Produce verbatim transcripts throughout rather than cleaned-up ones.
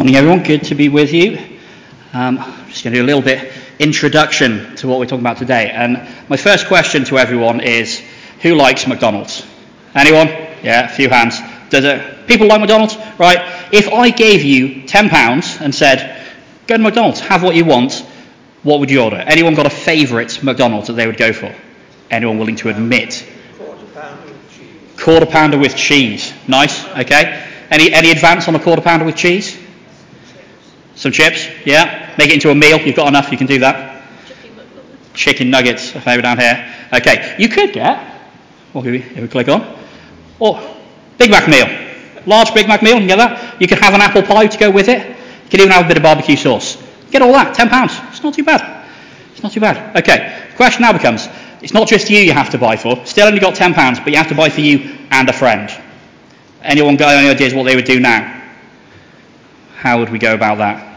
Morning everyone, good to be with you. Um, I'm just going to do a little bit introduction to what we're talking about today. And my first question to everyone is, who likes McDonald's? Anyone? Yeah, a few hands. Does it? People like McDonald's? Right. If I gave you ten pounds and said, go to McDonald's, have what you want, what would you order? Anyone got a favourite McDonald's that they would go for? Anyone willing to admit? Quarter pounder with cheese. Quarter pounder with cheese. Nice, okay. Any any advance on a quarter pounder with cheese? Some chips, yeah. Make it into a meal. You've got enough, you can do that. Chicken nuggets. Chicken nuggets, a favourite down here. Okay, you could get, what can we, if we click on? Oh, Big Mac meal. Large Big Mac meal, you can get that. You can have an apple pie to go with it. You can even have a bit of barbecue sauce. Get all that, ten pounds. It's not too bad. It's not too bad. Okay, the question now becomes, it's not just you you have to buy for. Still only got ten pounds, but you have to buy for you and a friend. Anyone got any ideas what they would do now? How would we go about that?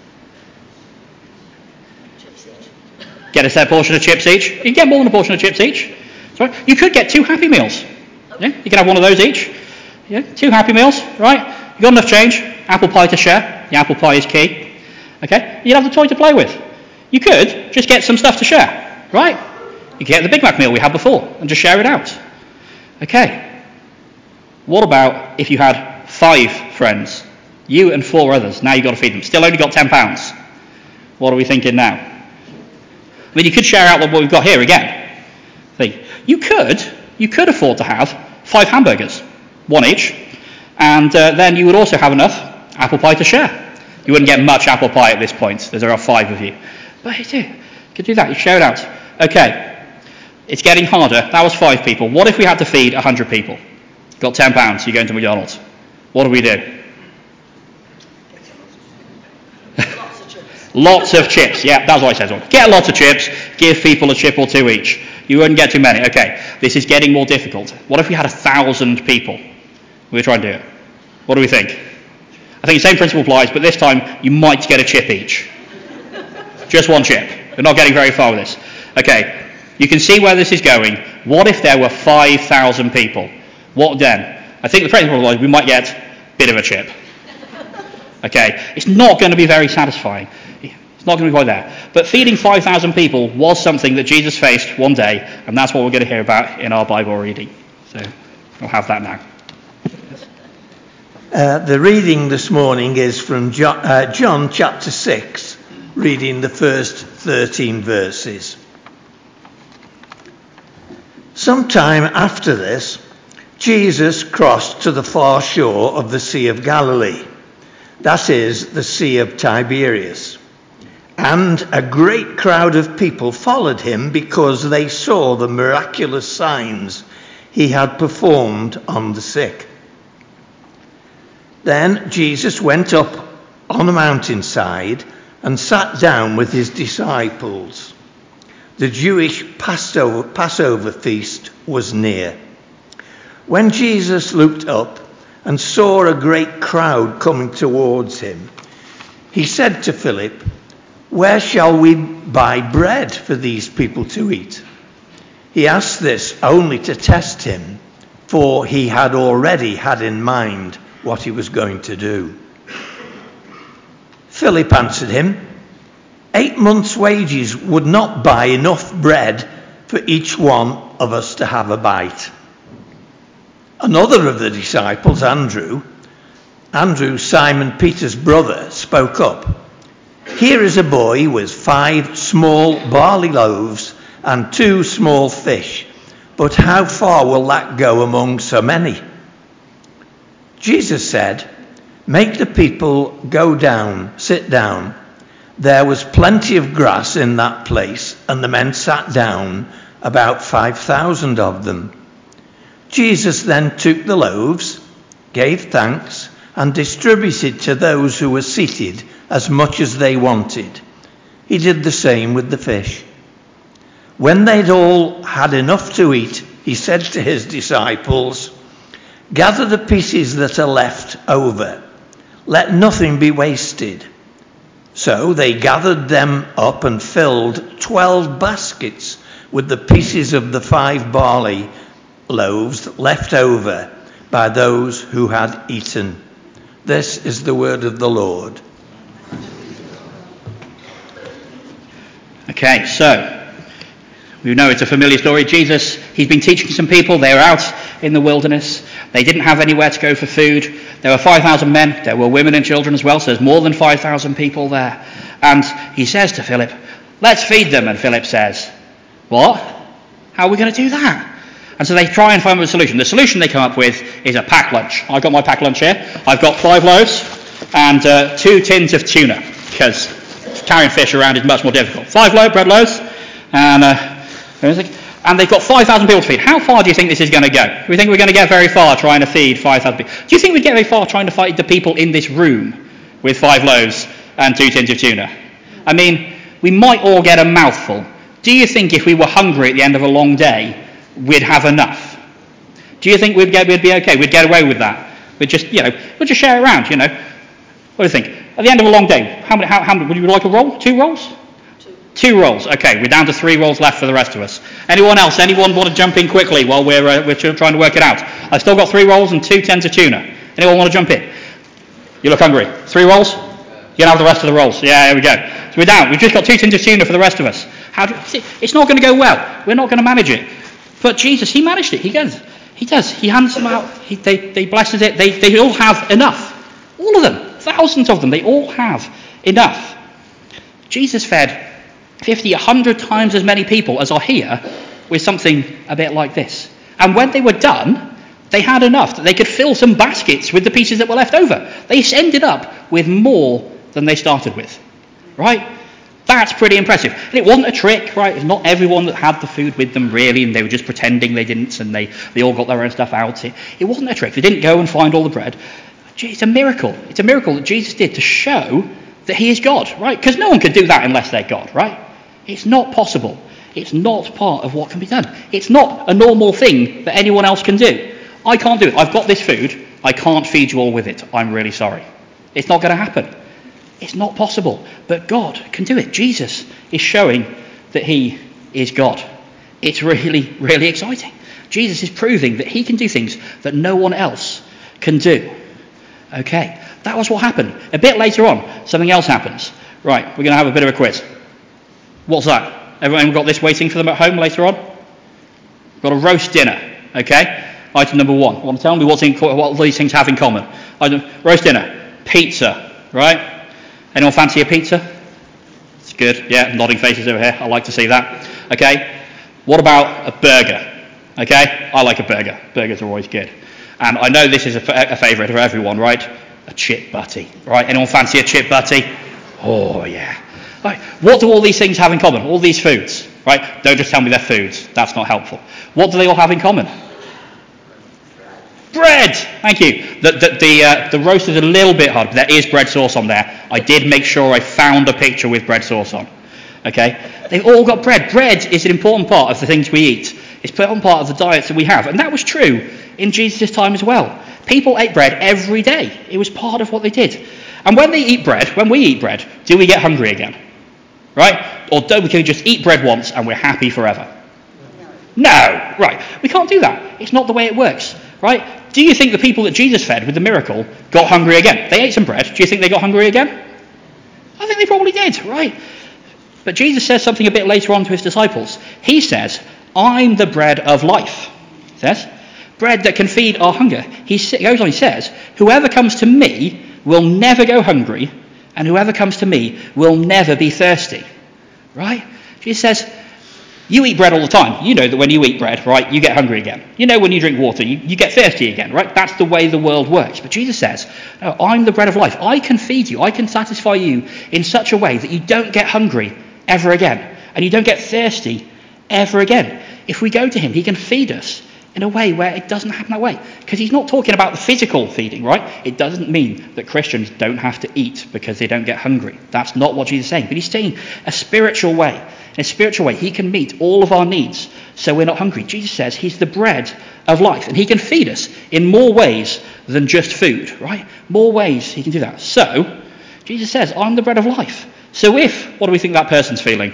Chips each. Get a set portion of chips each. You can get more than a portion of chips each. Sorry. You could get two Happy Meals. Yeah, you can have one of those each. Yeah, two Happy Meals, right? You got enough change. Apple pie to share. The apple pie is key. Okay, you'd have the toy to play with. You could just get some stuff to share, right? You could get the Big Mac meal we had before and just share it out. Okay. What about if you had five friends? You and four others. Now you've got to feed them. Still only got ten pounds. What are we thinking now? I mean, you could share out what we've got here again. Think. You could, you could afford to have five hamburgers, one each, and uh, then you would also have enough apple pie to share. You wouldn't get much apple pie at this point. There are five of you. But you do. You could do that. You share it out. Okay. It's getting harder. That was five people. What if we had to feed one hundred people? Got ten pounds. You're going to McDonald's. What do we do? Lots of chips. Lots of chips. Yeah, that's what I said. Get lots of chips. Give people a chip or two each. You wouldn't get too many. Okay. This is getting more difficult. What if we had a thousand people? We'll try and do it. What do we think? I think the same principle applies, but this time you might get a chip each. Just one chip. We're not getting very far with this. Okay, you can see where this is going. What if there were five thousand people? What then? I think the principle applies, we might get a bit of a chip. Okay, it's not going to be very satisfying. It's not going to be quite there. But feeding five thousand people was something that Jesus faced one day, and that's what we're going to hear about in our Bible reading. So we'll have that now. Uh, the reading this morning is from John, uh, John chapter six, reading the first thirteen verses. Sometime after this, Jesus crossed to the far shore of the Sea of Galilee, that is, the Sea of Tiberias. And a great crowd of people followed him because they saw the miraculous signs he had performed on the sick. Then Jesus went up on a mountainside and sat down with his disciples. The Jewish Passover, Passover feast was near. When Jesus looked up and saw a great crowd coming towards him, he said to Philip, "Where shall we buy bread for these people to eat?" He asked this only to test him, for he had already had in mind what he was going to do. Philip answered him, Eight months' wages would not buy enough bread for each one of us to have a bite. Another of the disciples, Andrew, Andrew, Simon Peter's brother, spoke up. Here is a boy with five small barley loaves and two small fish, but how far will that go among so many? Jesus said, Make the people go down, sit down. There was plenty of grass in that place, and the men sat down, about five thousand of them. Jesus then took the loaves, gave thanks, and distributed to those who were seated as much as they wanted. He did the same with the fish. When they'd all had enough to eat, he said to his disciples, Gather the pieces that are left over. Let nothing be wasted. So they gathered them up and filled twelve baskets with the pieces of the five barley loaves left over by those who had eaten. This is the word of the Lord. Okay, so we know it's a familiar story. Jesus, he's been teaching some people. They were out in the wilderness. They didn't have anywhere to go for food. There were five thousand men. There were women and children as well, so there's more than five thousand people there. And he says to Philip, let's feed them. And Philip says, what? How are we going to do that? And so they try and find a solution. The solution they come up with is a packed lunch. I've got my packed lunch here. I've got five loaves and uh, two tins of tuna, because carrying fish around is much more difficult. Five loaf bread loaves, and uh, and they've got five thousand people to feed. How far do you think this is going to go? Do you think we're going to get very far trying to feed five thousand people? Do you think we'd get very far trying to feed the people in this room with five loaves and two tins of tuna? I mean, we might all get a mouthful. Do you think if we were hungry at the end of a long day, we'd have enough? Do you think we'd, get, we'd be okay? We'd get away with that? We'd just, you know, we'd just share it around, you know. What do you think? At the end of a long day, how many, how, how many, would you like a roll? Two rolls? Two. Two rolls. Okay, we're down to three rolls left for the rest of us. Anyone else? Anyone want to jump in quickly while we're, uh, we're trying to work it out? I've still got three rolls and two tins of tuna. Anyone want to jump in? You look hungry. Three rolls? You can have the rest of the rolls. Yeah, here we go. So we're down. We've just got two tins of tuna for the rest of us. How do, see, it's not going to go well. We're not going to manage it. But Jesus, he managed it. He does. He does. He hands them out. He, they, they blesses it. They, they all have enough. All of them. Thousands of them. They all have enough. Jesus fed fifty, a hundred times as many people as are here with something a bit like this. And when they were done, they had enough that they could fill some baskets with the pieces that were left over. They ended up with more than they started with. Right? That's pretty impressive. And it wasn't a trick, right? It's not everyone that had the food with them, really, and they were just pretending they didn't, and they, they all got their own stuff out. It, it wasn't a trick. They didn't go and find all the bread. It's a miracle. It's a miracle that Jesus did to show that he is God, right? Because no one can do that unless they're God, right? It's not possible. It's not part of what can be done. It's not a normal thing that anyone else can do. I can't do it. I've got this food. I can't feed you all with it. I'm really sorry. It's not going to happen. It's not possible. But God can do it. Jesus is showing that he is God. It's really, really exciting. Jesus is proving that he can do things that no one else can do. Okay, that was what happened. A bit later on, something else happens. Right, we're going to have a bit of a quiz. What's that? Everyone got this waiting for them at home later on? Got a roast dinner. Okay, item number one. Want to tell me what's in, what these things have in common? Item, roast dinner, pizza. Right? Anyone fancy a pizza? It's good. Yeah, nodding faces over here. I like to see that. Okay. What about a burger? Okay. I like a burger. Burgers are always good. And I know this is a, f- a favourite of everyone, right? A chip butty. Right? Anyone fancy a chip butty? Oh, yeah. Right. What do all these things have in common? All these foods. Right? Don't just tell me they're foods. That's not helpful. What do they all have in common? Bread! Thank you. The, the, the, uh, the roast is a little bit hard, but there is bread sauce on there. I did make sure I found a picture with bread sauce on. Okay? They've all got bread. Bread is an important part of the things we eat. It's an important part of the diets that we have. And that was true in Jesus' time as well. People ate bread every day. It was part of what they did. And when they eat bread, when we eat bread, do we get hungry again? Right? Or do we can just eat bread once and we're happy forever? No. No. Right. We can't do that. It's not the way it works. Right? Do you think the people that Jesus fed with the miracle got hungry again? They ate some bread. Do you think they got hungry again? I think they probably did, right? But Jesus says something a bit later on to his disciples. He says, I'm the bread of life. He says, bread that can feed our hunger. He goes on, he says, whoever comes to me will never go hungry, and whoever comes to me will never be thirsty. Right? Jesus says, you eat bread all the time. You know that when you eat bread, right, you get hungry again. You know when you drink water, you, you get thirsty again, right? That's the way the world works. But Jesus says, no, I'm the bread of life. I can feed you. I can satisfy you in such a way that you don't get hungry ever again. And you don't get thirsty ever again. If we go to him, he can feed us in a way where it doesn't happen that way. Because he's not talking about the physical feeding, right? It doesn't mean that Christians don't have to eat because they don't get hungry. That's not what Jesus is saying. But he's saying a spiritual way. In a spiritual way, he can meet all of our needs so we're not hungry. Jesus says he's the bread of life. And he can feed us in more ways than just food, right? More ways he can do that. So, Jesus says, I'm the bread of life. So if, what do we think that person's feeling?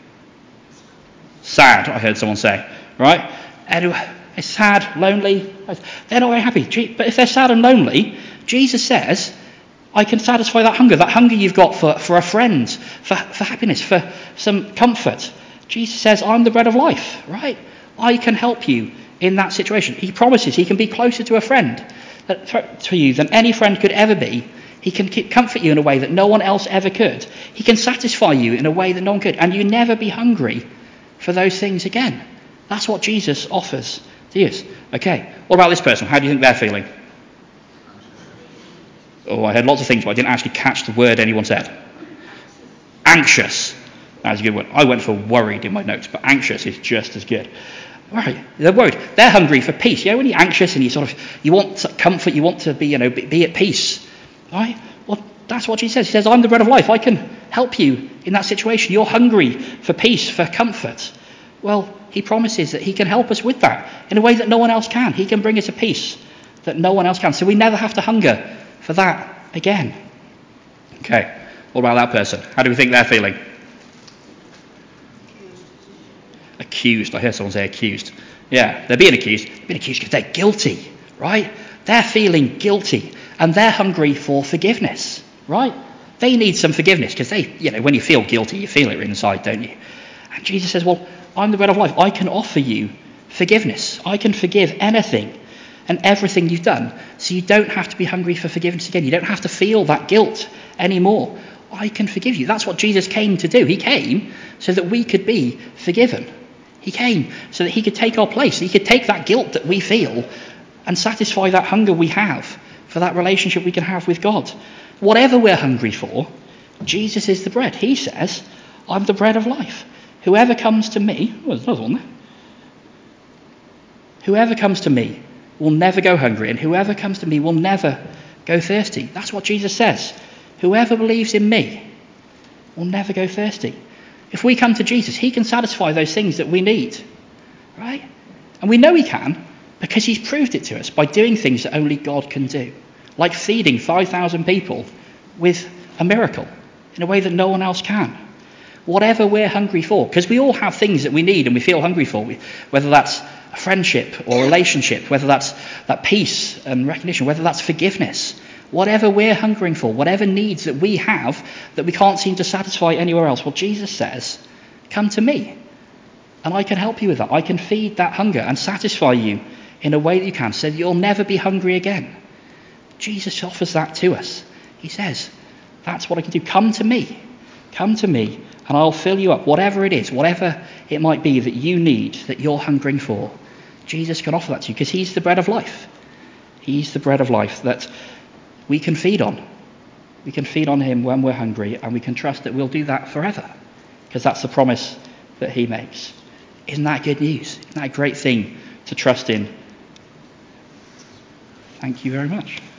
Sad, I heard someone say, right? And it's sad, lonely. They're not very happy. But if they're sad and lonely, Jesus says I can satisfy that hunger, that hunger you've got for, for a friend, for, for happiness, for some comfort. Jesus says, I'm the bread of life, right? I can help you in that situation. He promises he can be closer to a friend that, for, to you than any friend could ever be. He can comfort you in a way that no one else ever could. He can satisfy you in a way that no one could. And you never be hungry for those things again. That's what Jesus offers to you. Okay, what about this person? How do you think they're feeling? Oh, I heard lots of things, but I didn't actually catch the word anyone said. Anxious. That's a good one. I went for worried in my notes, but anxious is just as good. Right, they're worried. They're hungry for peace. Yeah, when you're anxious and you sort of, you want comfort, you want to be, you know, be, be at peace. Right? Well, that's what Jesus says. He says, I'm the bread of life. I can help you in that situation. You're hungry for peace, for comfort. Well, he promises that he can help us with that in a way that no one else can. He can bring us a peace that no one else can. So we never have to hunger for that again. Okay, what about that person? How do we think they're feeling? Accused. I hear someone say accused. Yeah, they're being accused. They're being accused because they're guilty, right? They're feeling guilty and they're hungry for forgiveness, right? They need some forgiveness because they, you know, when you feel guilty, you feel it inside, don't you? And Jesus says, well, I'm the bread of life. I can offer you forgiveness. I can forgive anything and everything you've done. So you don't have to be hungry for forgiveness again. You don't have to feel that guilt anymore. I can forgive you. That's what Jesus came to do. He came so that we could be forgiven. He came so that he could take our place. He could take that guilt that we feel and satisfy that hunger we have for that relationship we can have with God. Whatever we're hungry for, Jesus is the bread. He says, I'm the bread of life. Whoever comes to me, oh, there's another one there. Whoever comes to me will never go hungry, and whoever comes to me will never go thirsty. That's what Jesus says. Whoever believes in me will never go thirsty. If we come to Jesus, he can satisfy those things that we need, right? And we know he can because he's proved it to us by doing things that only God can do, like feeding five thousand people with a miracle in a way that no one else can. Whatever we're hungry for, because we all have things that we need and we feel hungry for, whether that's a friendship or a relationship, whether that's that peace and recognition, whether that's forgiveness, whatever we're hungering for, whatever needs that we have that we can't seem to satisfy anywhere else. Well, Jesus says, come to me and I can help you with that. I can feed that hunger and satisfy you in a way that you can, so that you'll never be hungry again. Jesus offers that to us. He says, that's what I can do. Come to me. Come to me and I'll fill you up. Whatever it is, whatever it might be that you need, that you're hungering for, Jesus can offer that to you because he's the bread of life. He's the bread of life that we can feed on. We can feed on him when we're hungry, and we can trust that we'll do that forever because that's the promise that he makes. Isn't that good news? Isn't that a great thing to trust in? Thank you very much.